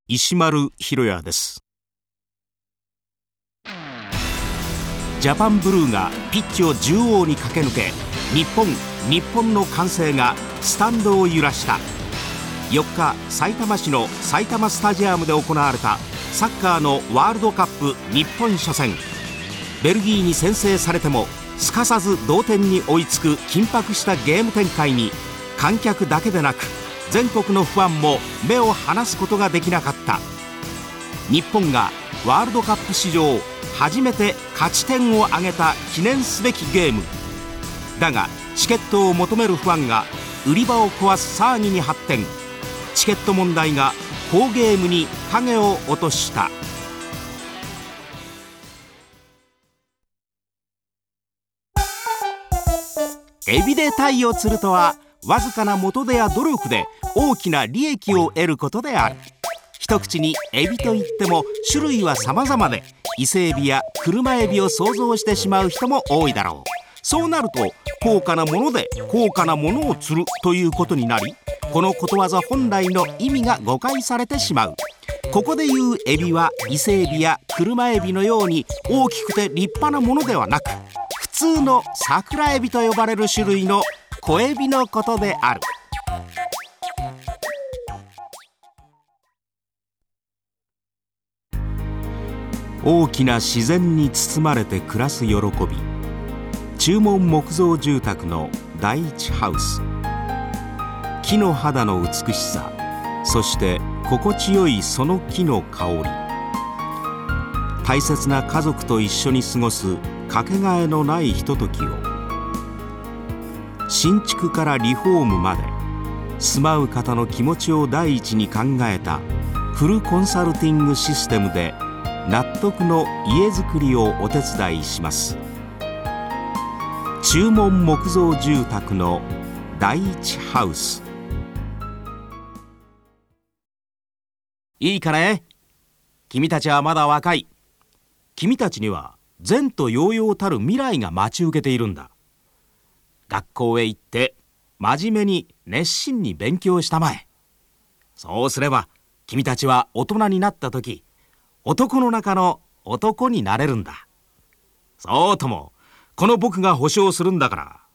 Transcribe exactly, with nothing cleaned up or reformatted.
石丸博也です。ジャパンブルーがピッチを縦横に駆け抜け、日本日本の歓声がスタンドを揺らした。よっか、さいたま市の埼玉スタジアムで行われたサッカーのワールドカップ日本初戦。ベルギーに先制されてもすかさず同点に追いつく緊迫したゲーム展開に、観客だけでなく全国のファンも目を離すことができなかった。日本がワールドカップ史上初めて勝ち点を挙げた記念すべきゲームだが、チケットを求めるファンが売り場を壊す騒ぎに発展。チケット問題が好ゲームに影を落とした。エビで鯛を釣るとは、わずかな元手や努力で大きな利益を得ることである。一口にエビといっても種類は様々で、伊勢エビや車エビを想像してしまう人も多いだろう。そうなると、高価なもので高価なものを釣るということになり、このことわざ本来の意味が誤解されてしまう。ここでいうエビは伊勢エビや車エビのように大きくて立派なものではなく、普通の桜エビと呼ばれる種類の小エビのことである。大きな自然に包まれて暮らす喜び。注文木造住宅の第一ハウス。木の肌の美しさ、そして心地よいその木の香り。大切な家族と一緒に過ごすかけがえのないひとときを。新築からリフォームまで、住まう方の気持ちを第一に考えたフルコンサルティングシステムで、納得の家づくりをお手伝いします。注文木造住宅の第一ハウス。いいかね、君たちはまだ若い。君たちには前途洋々たる未来が待ち受けているんだ。学校へ行って真面目に熱心に勉強したまえ。そうすれば君たちは大人になった時、男の中の男になれるんだ。そうとも、この僕が保証するんだから。